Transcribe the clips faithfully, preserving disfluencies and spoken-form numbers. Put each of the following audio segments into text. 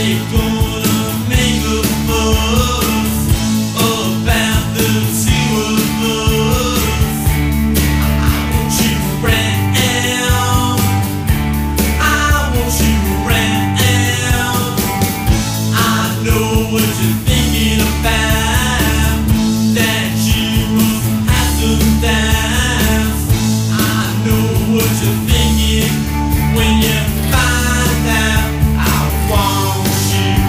When you find out I want you.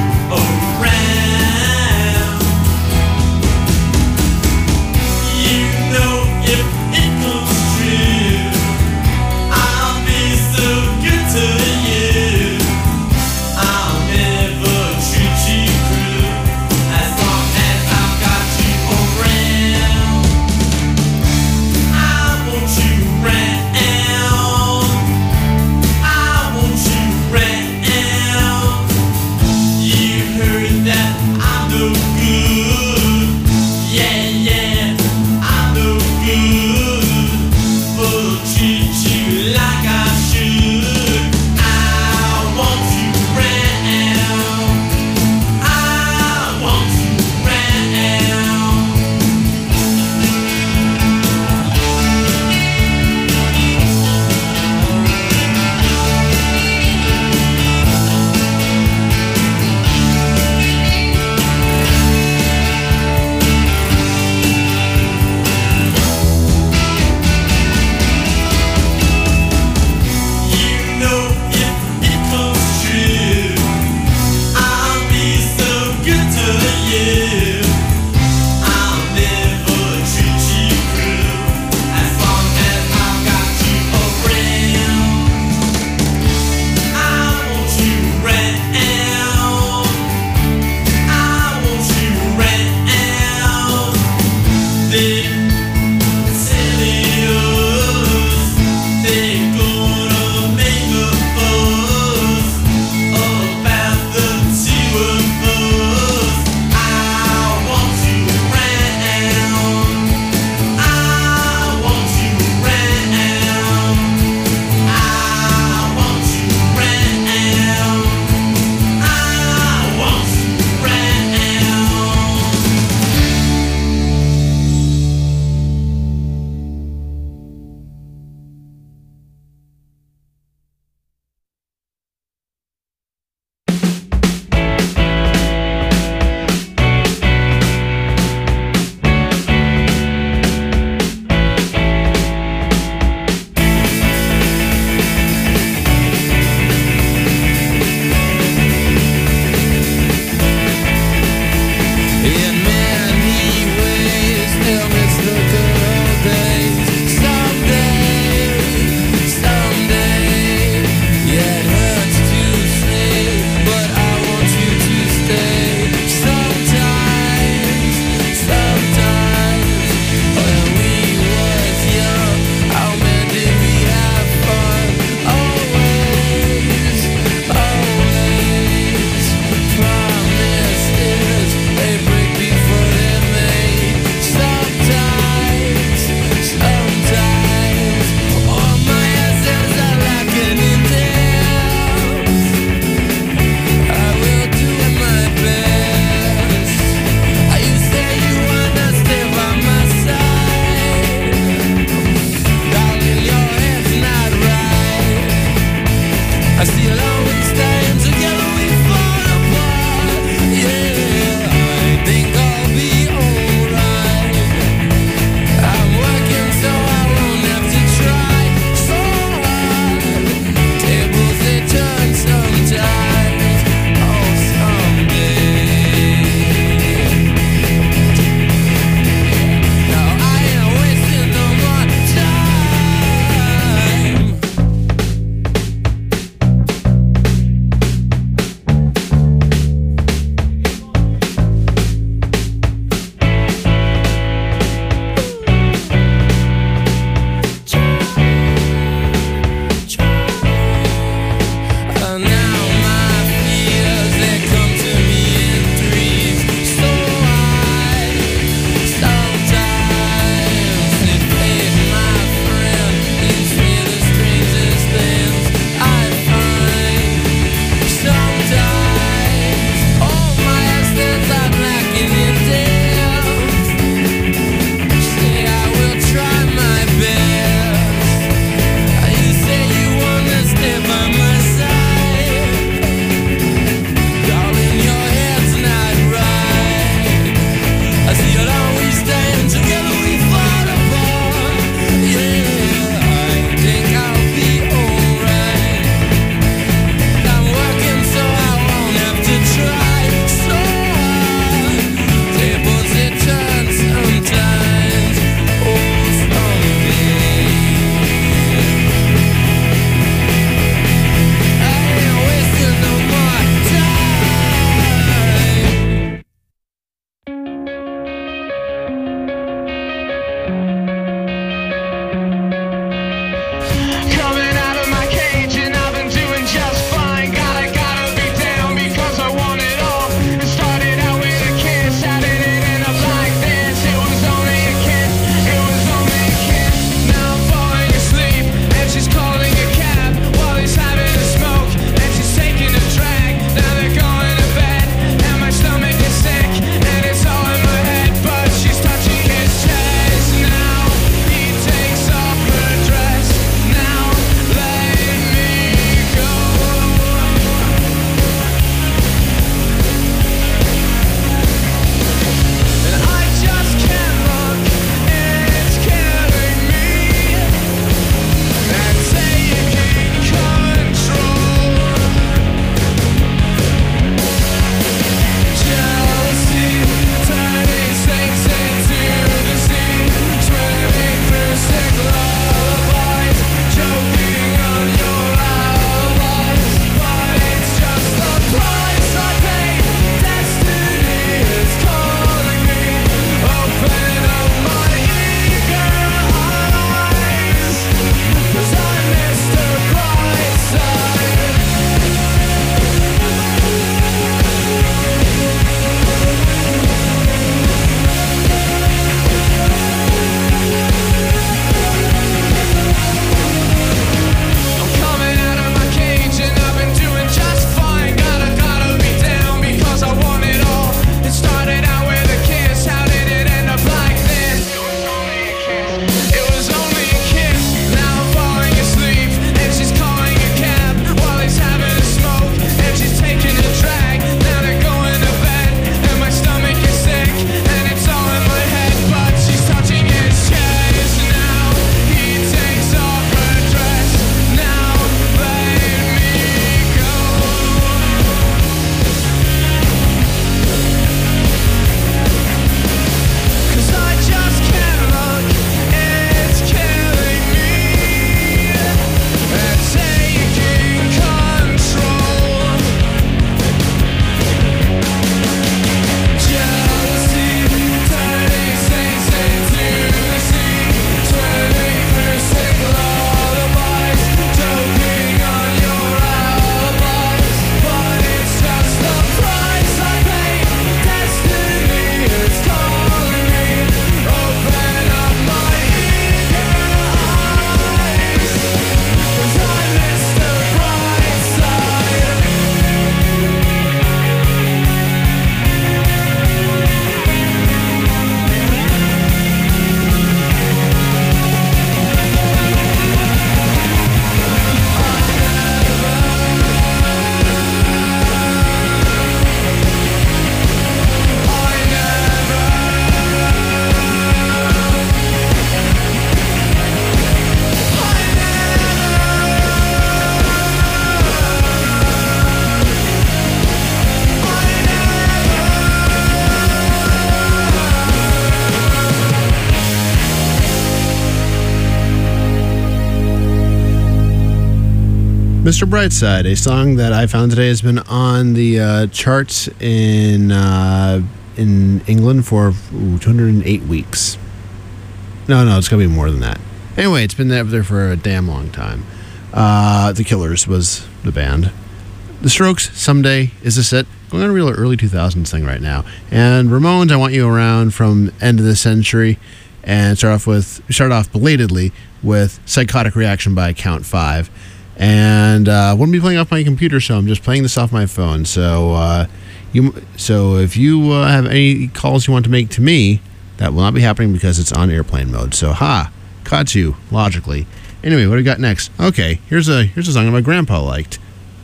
Mister Brightside, a song that I found today has been on the uh, charts in uh, in England for ooh, two hundred eight weeks. No, no, it's going to be more than that. Anyway, it's been up there for a damn long time. Uh, the Killers was the band. The Strokes, Someday, Is This It? Going on a real early two thousands thing right now. And Ramones, I Want You Around from end of the century. And start off with start off belatedly with Psychotic Reaction by Count Five. And uh, I wouldn't be playing off my computer, so I'm just playing this off my phone. So, uh, you, so if you uh, have any calls you want to make to me, that will not be happening because it's on airplane mode. So, ha, caught you logically. Anyway, what do we got next? Okay, here's a here's a song that my grandpa liked.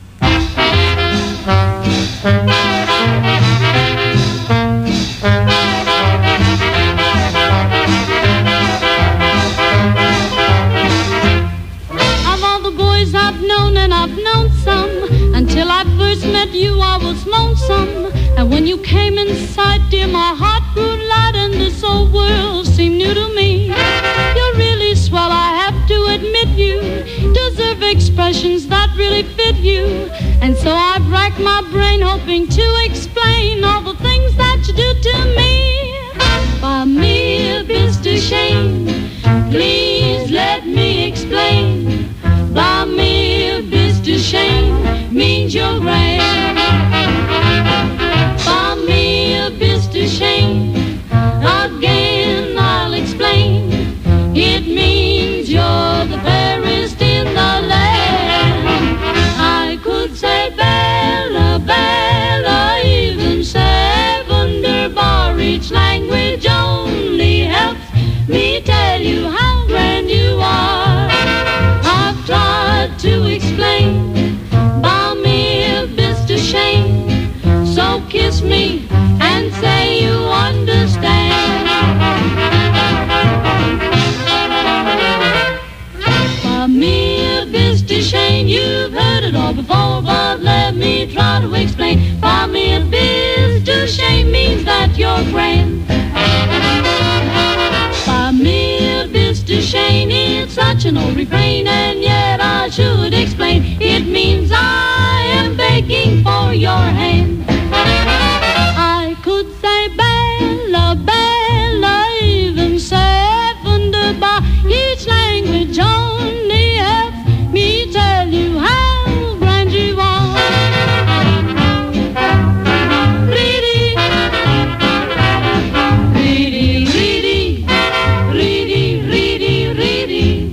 I've known some. Until I first met you, I was lonesome. And when you came in sight, dear, my heart grew light, and this old world seemed new to me. You're really swell, I have to admit you deserve expressions that really fit you. And so I've racked my brain hoping to explain all the things that you do to me. By me, Mister Shane, please let me explain. By me, Mister Shane means you're grand. By me, Mister Shane, again I'll explain. It means you're the fairest in the land. I could say Bella, Bella, even say wunderbar. Each language only helps me tell you how grand you are. Tried to explain, by me, Mister Shane. So kiss me and say you understand. By me, Mister Shane, you've heard it all before, but let me try to explain. By me, Mister Shane means that you're grand. By me, Mister Shane, it's such an old refrain, and yet I should explain. It means I am begging for your hand. I could say Bella, Bella, even say wunderbar. Each language only helps me tell you how grand you are. Reedy, reedy, reedy, reedy, reedy, reedy.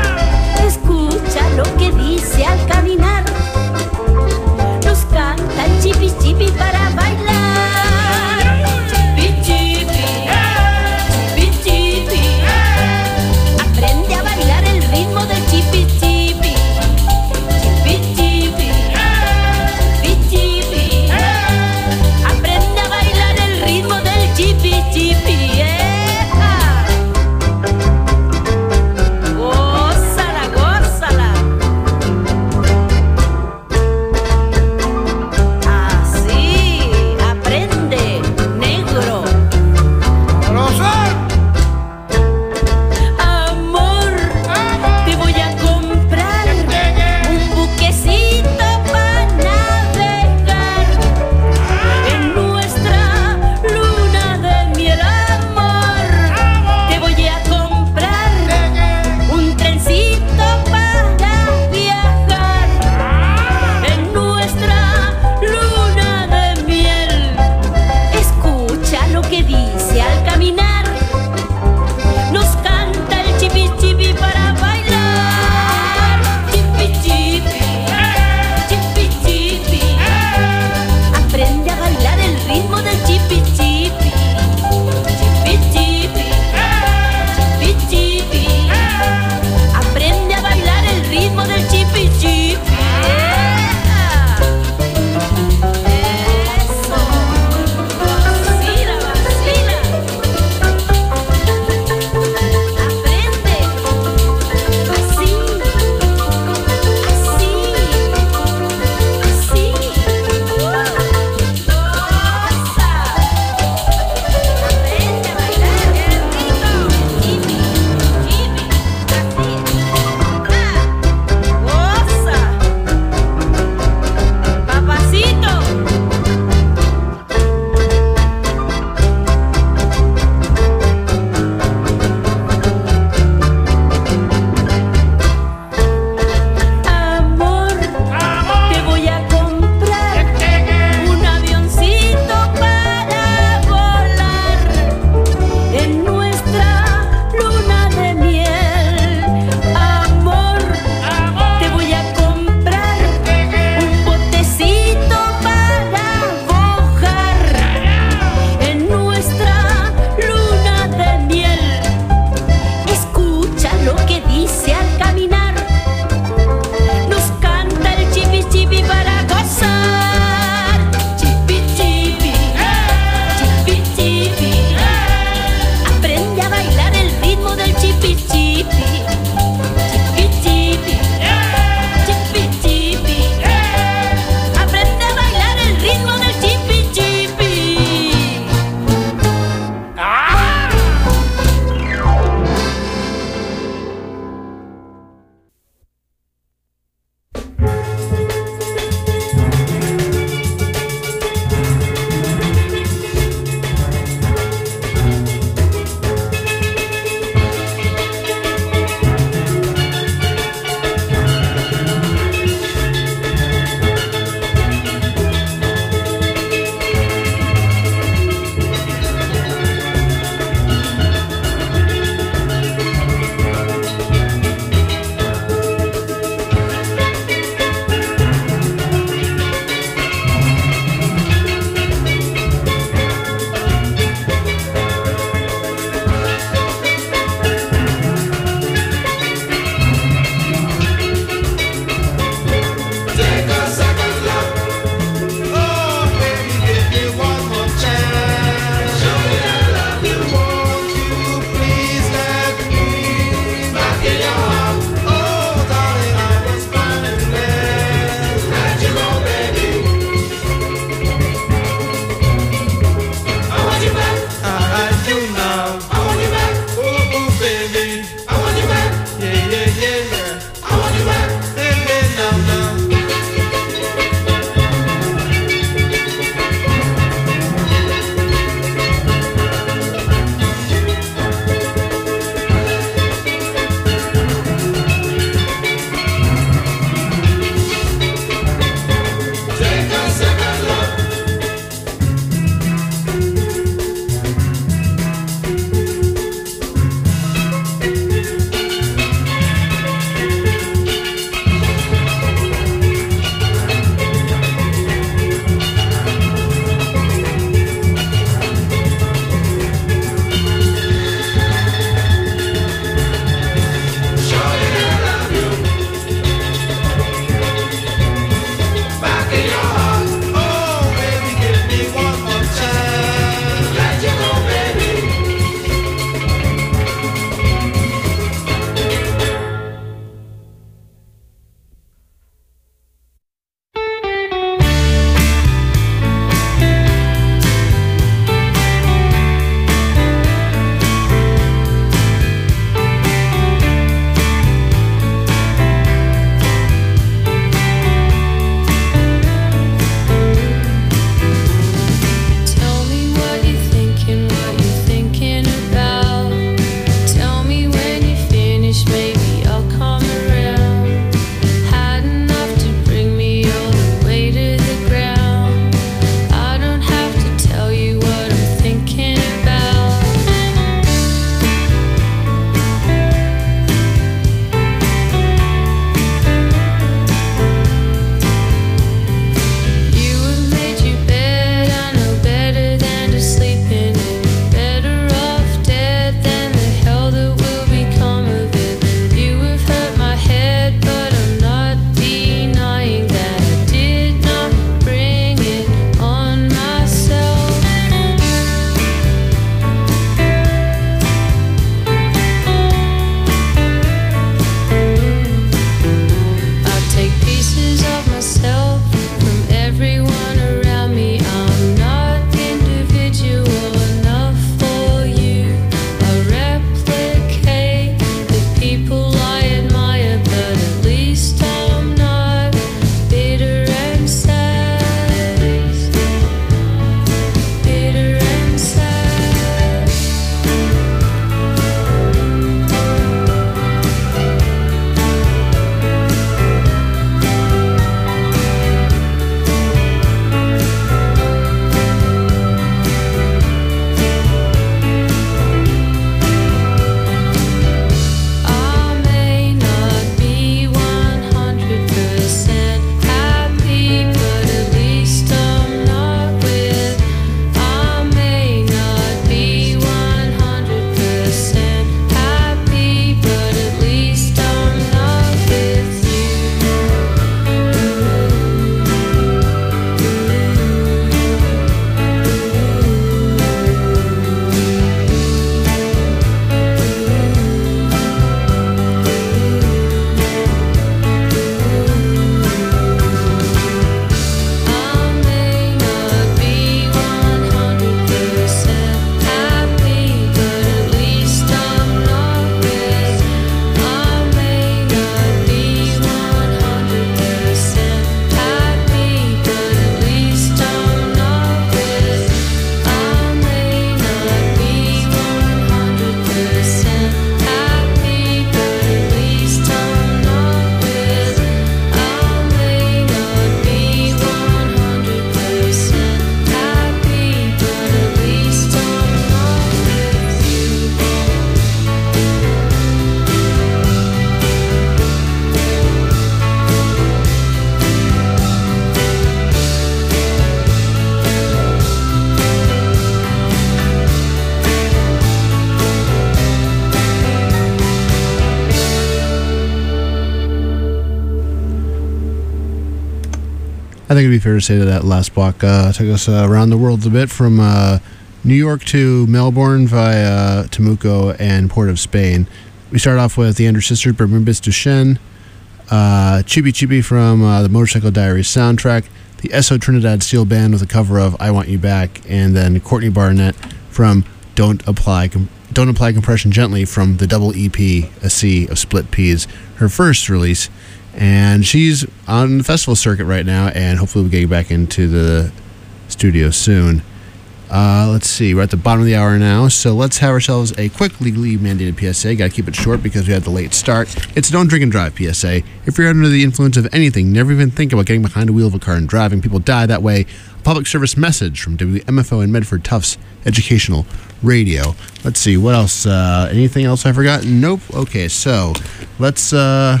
I think it'd be fair to say that that last block uh, took us uh, around the world a bit, from uh, New York to Melbourne via Temuco and Port of Spain. We started off with the Andrews Sisters, Bermudas Duchenne, uh, Chibi Chibi from uh, the Motorcycle Diaries soundtrack, the S O Trinidad Steel Band with a cover of I Want You Back, and then Courtney Barnett from Don't Apply Com- Don't Apply Compression Gently from the double E P, A Sea of Split Peas, her first release. And she's on the festival circuit right now, and hopefully we'll get back into the studio soon. Uh, let's see, we're at the bottom of the hour now, so let's have ourselves a quick legally mandated P S A. Gotta keep it short because we had the late start. It's a don't drink and drive P S A. If you're under the influence of anything, never even think about getting behind the wheel of a car and driving. People die that way. A public service message from W M F O and Medford Tufts Educational Radio. Let's see, what else? Uh, anything else I forgot? Nope. Okay, so let's... Uh,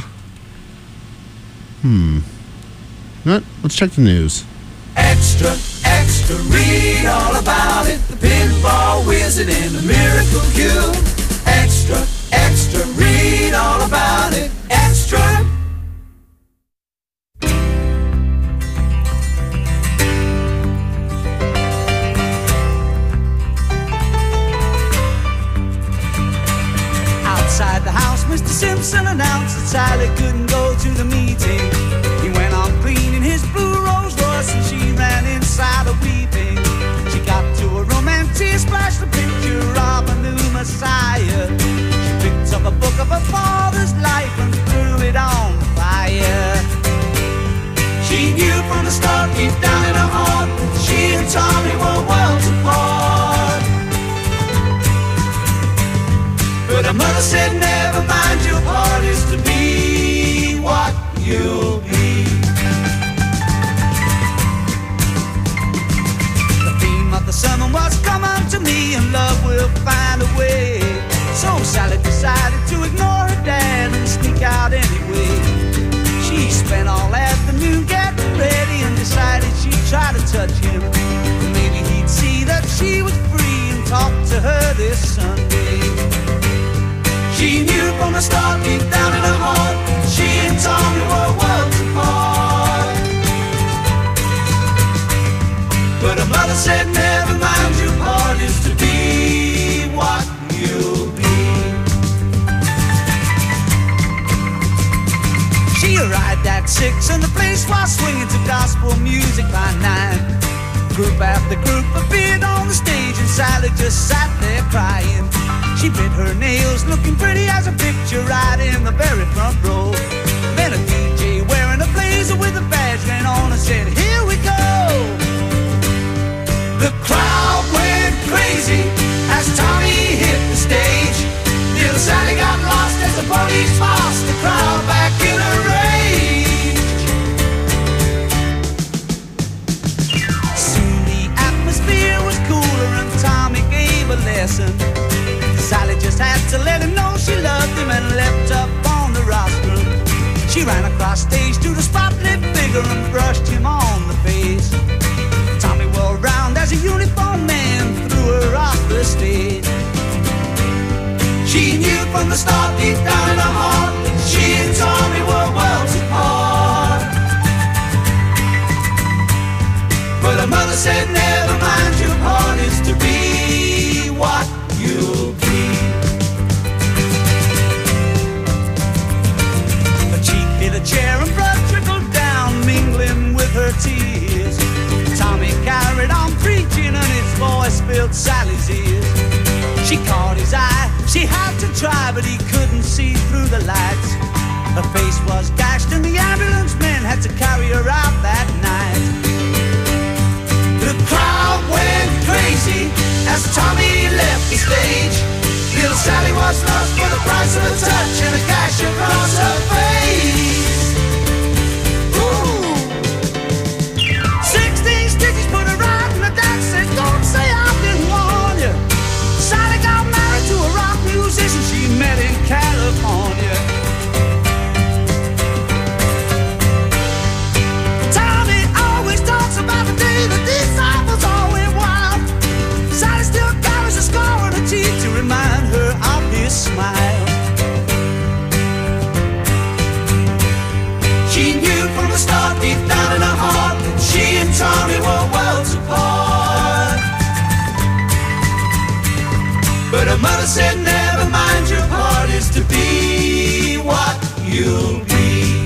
Hmm. What? Let's check the news. Extra, extra, read all about it. The pinball wizard and the miracle cure. Extra, extra, read all about it. Extra. Outside the house, Mister Simpson announced that Sally couldn't go to the meeting. He went on cleaning his blue Rolls Royce and she ran inside a weeping. She got to a room and she splashed a picture of a new Messiah. She picked up a book of her father's life and threw it on the fire. She knew from the start, deep down in her heart, that she and Tommy were worlds apart. But her mother said, never mind, your part is to be what you'll be. The theme of the sermon was, come unto me and love will find a way. So Sally decided to ignore her dad and sneak out anyway. She spent all afternoon getting ready and decided she'd try to touch him. Maybe he'd see that she was free and talk to her this Sunday. She knew from the start, deep down in her heart, she and Tommy were worlds apart. But her mother said, never mind, your part is to be what you'll be. She arrived at six and the place was swinging to gospel music by nine. Group after group appeared on the stage and Sally just sat there crying. She bit her nails, looking pretty as a picture, right in the very front row. Then a D J wearing a blazer with a badge ran on and said, here we go. The crowd went crazy as Tommy hit the stage. Little Sally got lost as the police tossed the crowd back in a rage. Soon the atmosphere was cooler and Tommy gave a lesson. Sally just had to let him know she loved him and leapt up on the rostrum. She ran across stage to the spotlit figure and brushed him on the face. Tommy whirled round as a uniformed man threw her off the stage. She knew from the start, deep down in her heart, that she and Tommy were worlds apart. But her mother said, never mind, your part is to be what you'll be. A chair and blood trickled down, mingling with her tears. Tommy carried on preaching and his voice filled Sally's ears. She caught his eye, she had to try, but he couldn't see through the lights. Her face was gashed and the ambulance men had to carry her out that night. The crowd went crazy as Tommy left the stage. Little Sally was lost for the price of a touch and a gash across her face. Ooh. Sixteen stitches put her right in the dance. Said, don't say I didn't warn you. Sally got married to a rock musician she met in California. Tommy always talks about the day the disciples all went wild. Sally still carries a scar on her cheek to remind her of his smile. said, never mind your part, is to be what you'll be.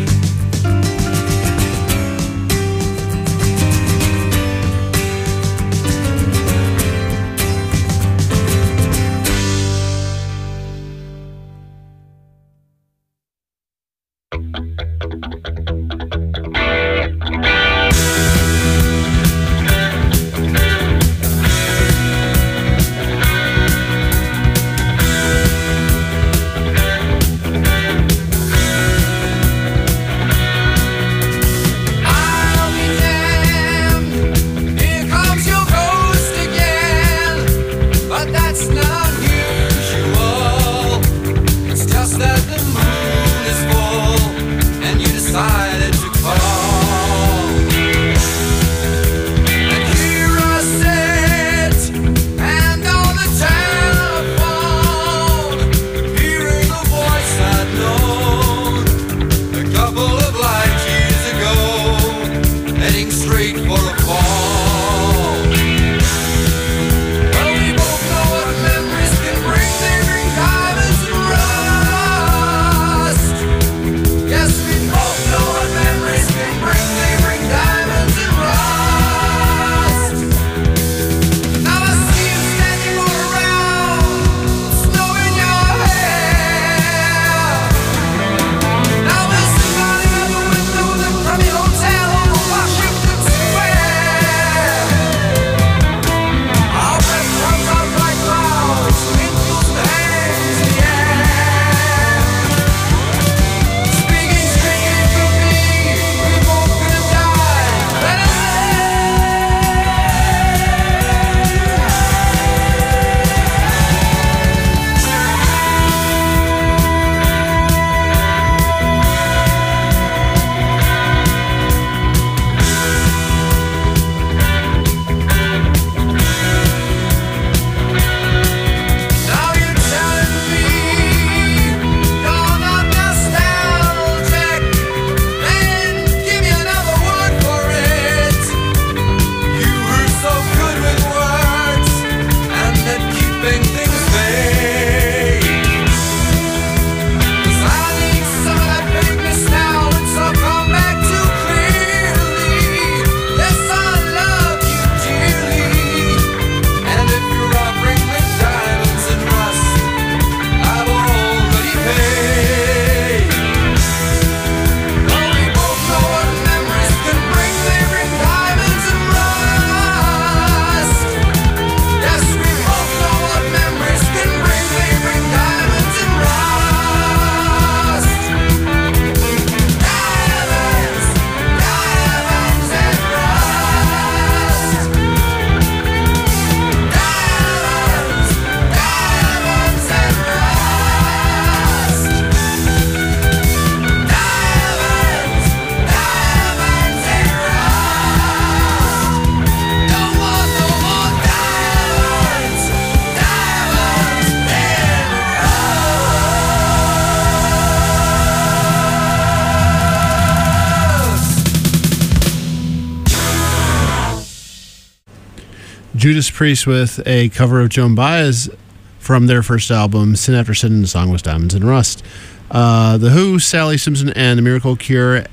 Judas Priest with a cover of Joan Baez from their first album, Sin After Sin, and the song was Diamonds and Rust. Uh, the Who, Sally Simpson, and the Miracle Cure.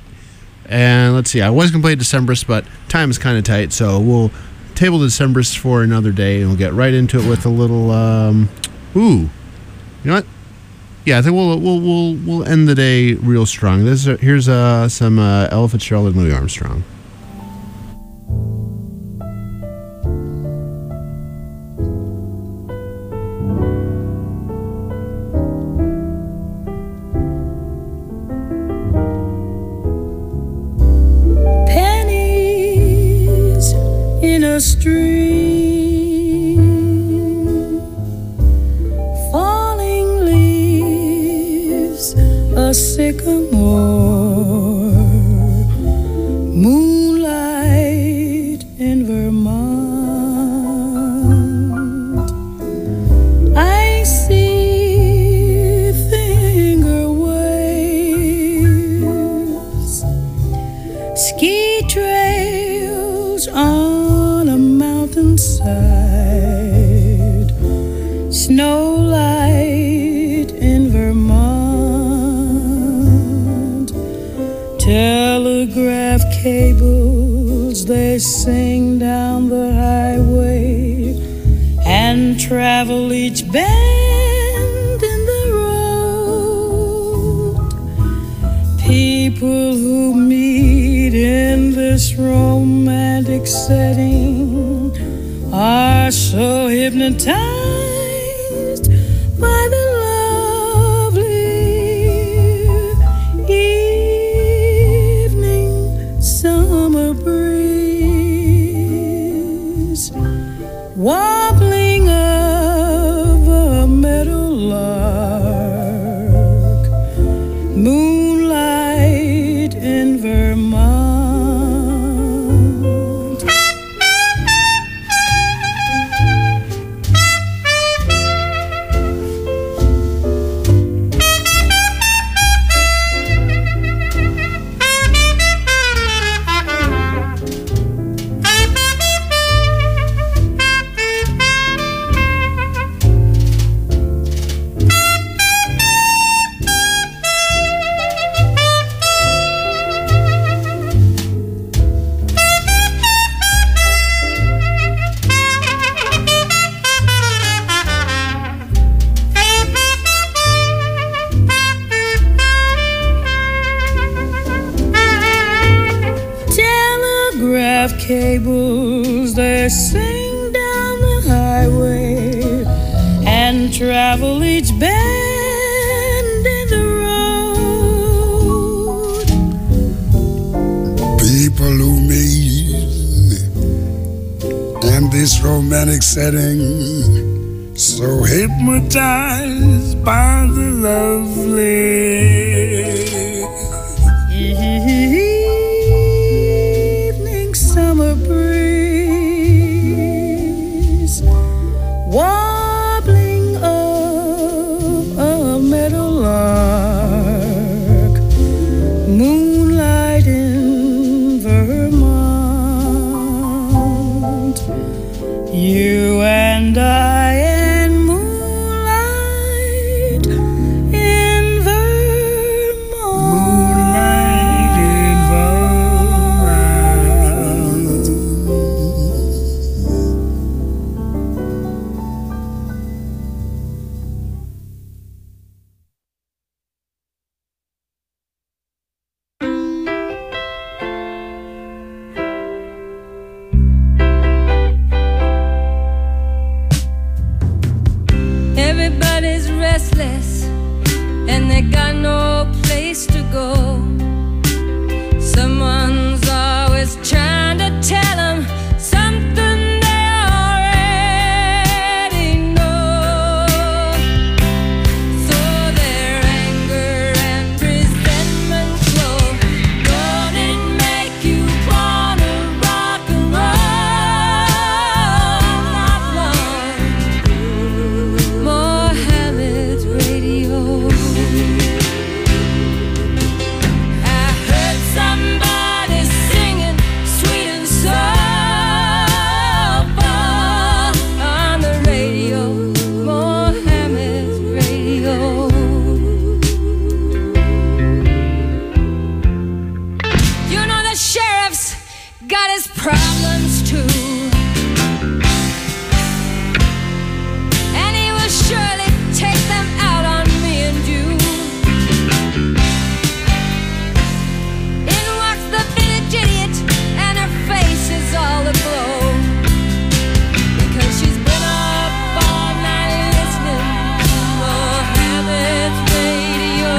And let's see, I was going to play Decemberists, but time is kind of tight, so we'll table the Decemberists for another day, and we'll get right into it with a little, um, ooh, you know what? Yeah, I think we'll we'll we'll we'll end the day real strong. This is, here's uh, some uh, Ella Fitzgerald and Louis Armstrong. Pennies in a stream, falling leaves, a sycamore, moonlight in Vermont. I see finger waves, ski trails on a mountainside, snow light telegraph cables, they sing down the highway and travel each bend in the road. People who meet in this romantic setting are so hypnotized by the summer breeze, wobbling of a meadowlark, moonlight in Vermont. Cables, they sing down the highway and travel each bend in the road. People who meet in this romantic setting, so hypnotized by the lovely summer breeze, wobbling of a meadowlark, moonlight in Vermont. You and I and moonlight in Vermont. Moonlight in Everybody's restless and they got no place to go. Someone's always trying to tell them something they already know. So their anger and resentment flow. Don't it make you wanna rock and roll? Not long. Mohammed Radio. I heard somebody singing sweet and soulful on the radio. Mohammed Radio. You know the sheriff's got his problems too, and he will surely take them out on me and you. In walks the village idiot, and her face is all aglow, because she's been up all night listening to Mohammed Radio.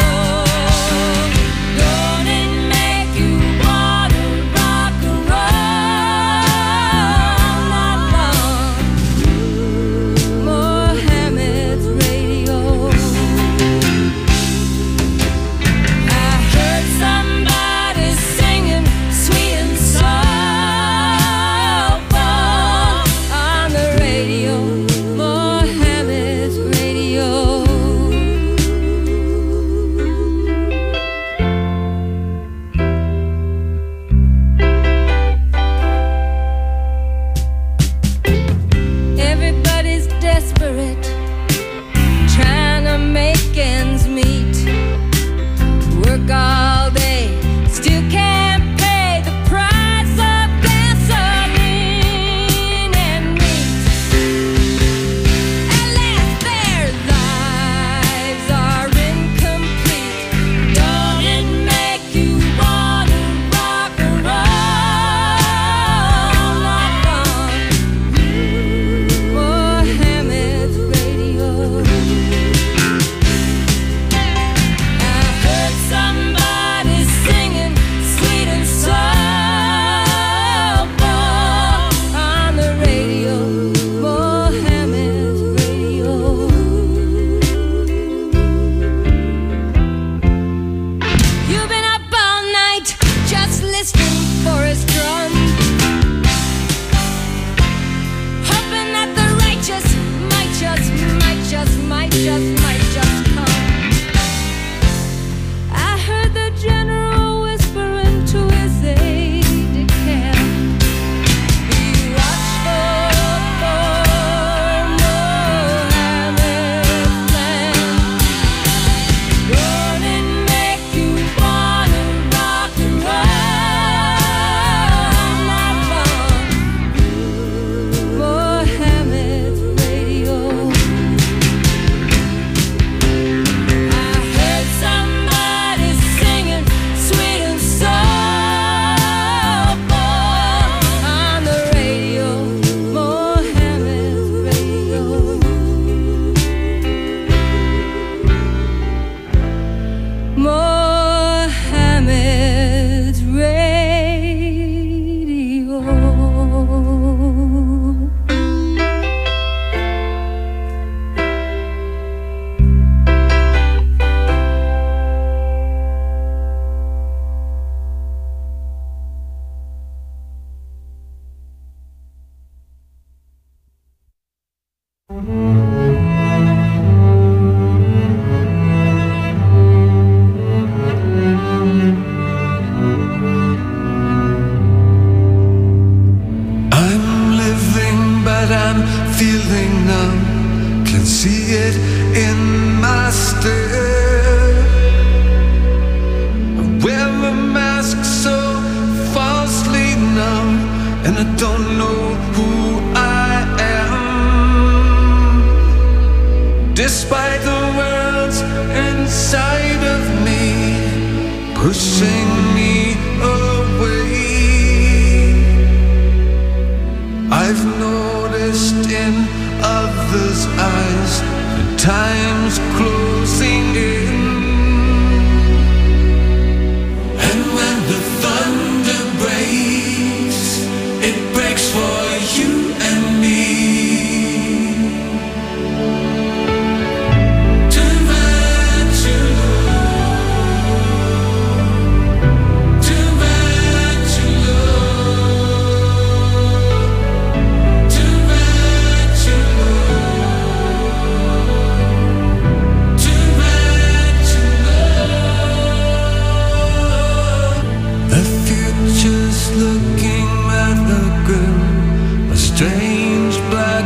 Don't it make you wanna rock and roll? feeling now, can see it in my stare. I wear a mask so falsely now, and I don't know who I am. Despite the world's inside of me pushing me away, I've noticed in others' eyes the time's closing in. And when the thunder breaks, it breaks for you and me. Looking at the grim, a strange black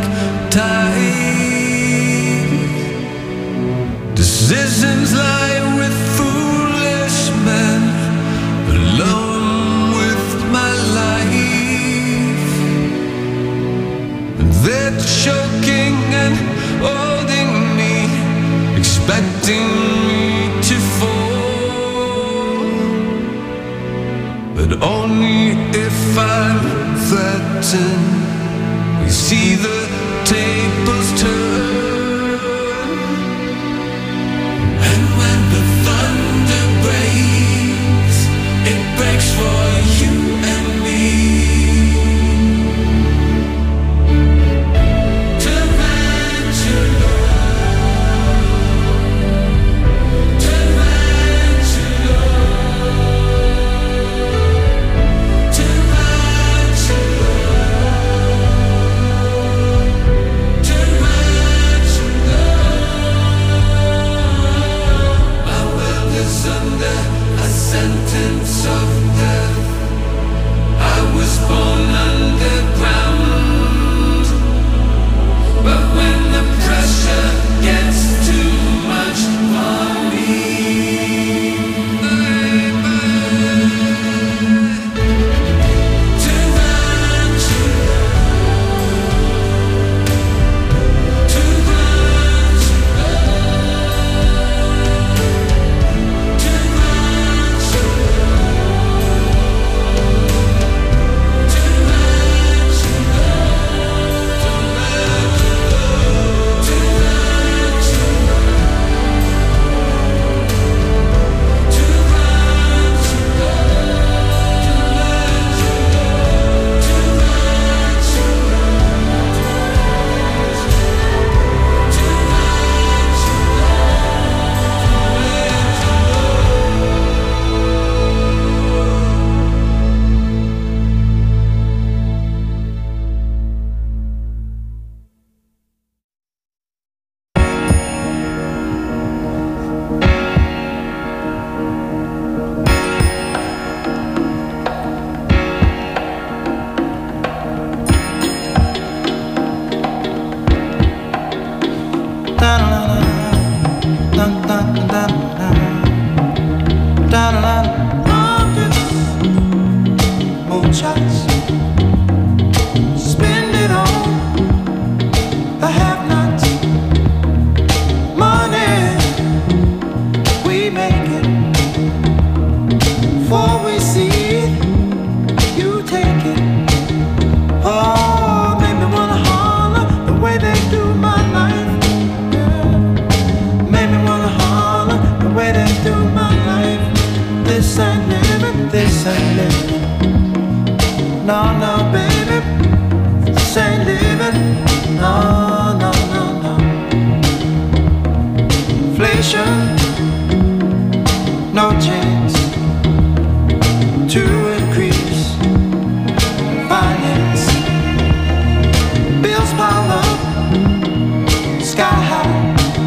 tide. Decisions lie with foolish men, alone with my life. And they're choking and holding me, expecting me to fall, but only if I'm threatened. We see the tables turn. And when the thunder breaks, it breaks for you and me. Sentence of death. I was born underground, but when the pressure gets too much for me, too much, too much, too much. Shots, spend it on the have-nots. Money, we make it. Before we see it, you take it. Oh, make me wanna holler the way they do my life. Yeah. Make me wanna holler the way they do my life. This ain't living, this ain't living. No, no, baby, this ain't living. No, no, no, no. Inflation, no chance to increase finance. Bills pile up, sky high.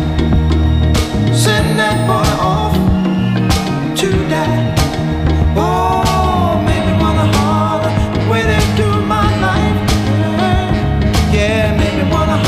Send that boy off to die. Oh, make me wanna holler the way they do my life. Yeah, make me wanna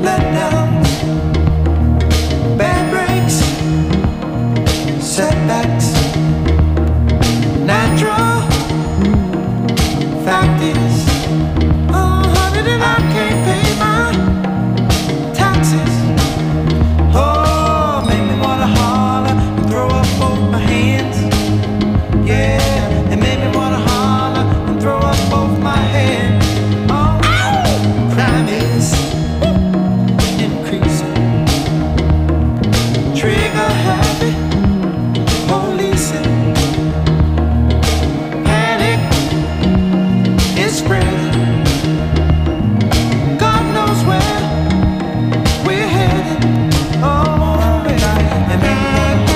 letdowns, bad breaks, setbacks, natural. Fact is, oh, honey, that I can't pay my taxes. Oh, make me wanna holler and throw up both my hands. Yeah, it made me wanna holler and throw up both my hands. Oh, crime is increasing. Trigger happy, policing. Panic is spreading. God knows where we're headed. Oh, baby, it made me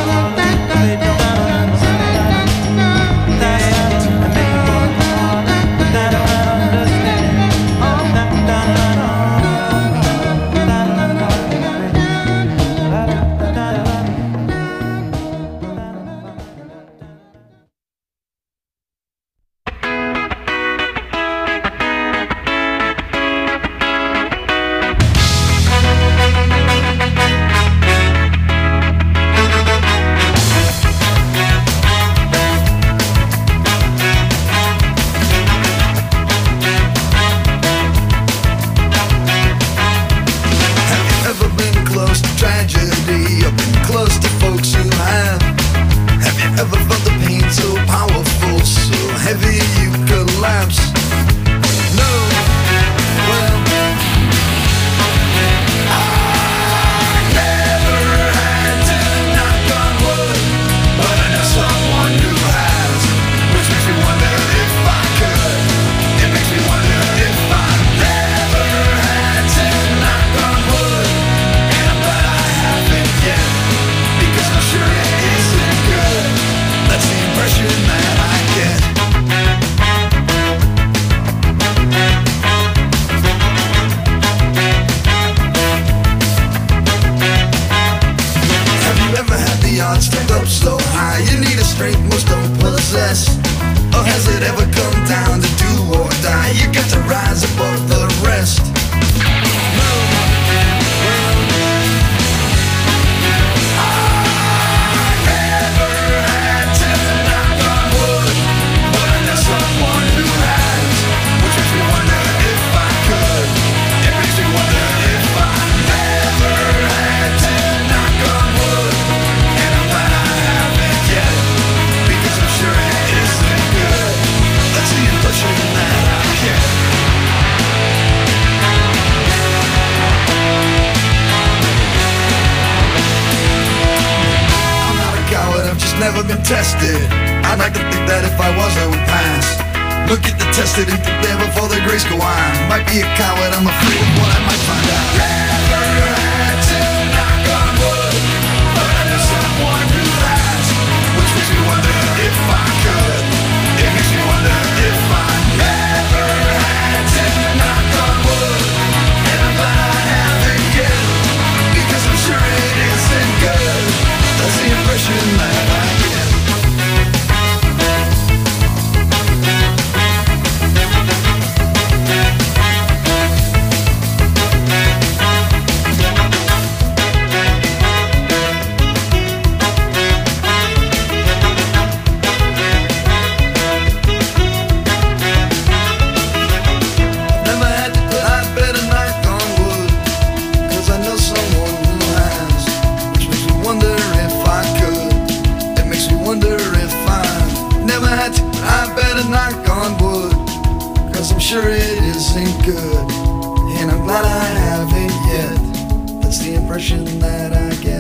tested. I'd like to think that if I was, I would pass. Look at the tested and prepare before the grace go on. Might be a coward, I'm afraid of what I might find out. Never had to knock on wood, but I know someone who has, which makes me wonder if I could. It makes me wonder if I never had to knock on wood, and I'm glad I haven't yet, because I'm sure it isn't good. That's the impression that I get. Sure it isn't good, and I'm glad I haven't yet. That's the impression that I get.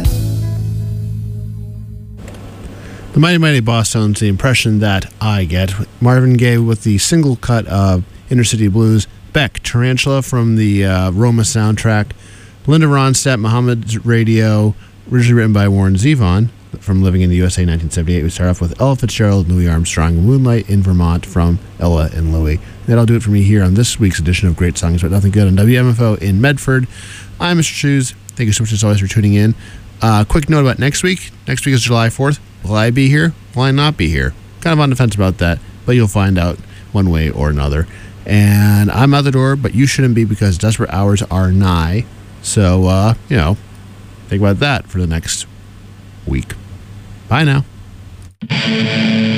The Mighty Mighty Bosstones, the impression that I get. Marvin Gaye with the single cut of Inner City Blues. Beck, Tarantula from the uh, Roma soundtrack. Linda Ronstadt, Muhammad's Radio, originally written by Warren Zevon from Living in the U S A nineteen seventy-eight. We start off with Ella Fitzgerald, Louis Armstrong, Moonlight in Vermont from Ella and Louis. That'll do it for me here on this week's edition of Great Songs But Nothing Good on W M F O in Medford. I'm Mister Shoes. Thank you so much as always for tuning in. Uh, quick note about next week. Next week is July fourth. Will I be here? Will I not be here? Kind of on the fence about that, but you'll find out one way or another. And I'm out the door, but you shouldn't be because desperate hours are nigh. So, uh, you know, think about that for the next week. Bye now.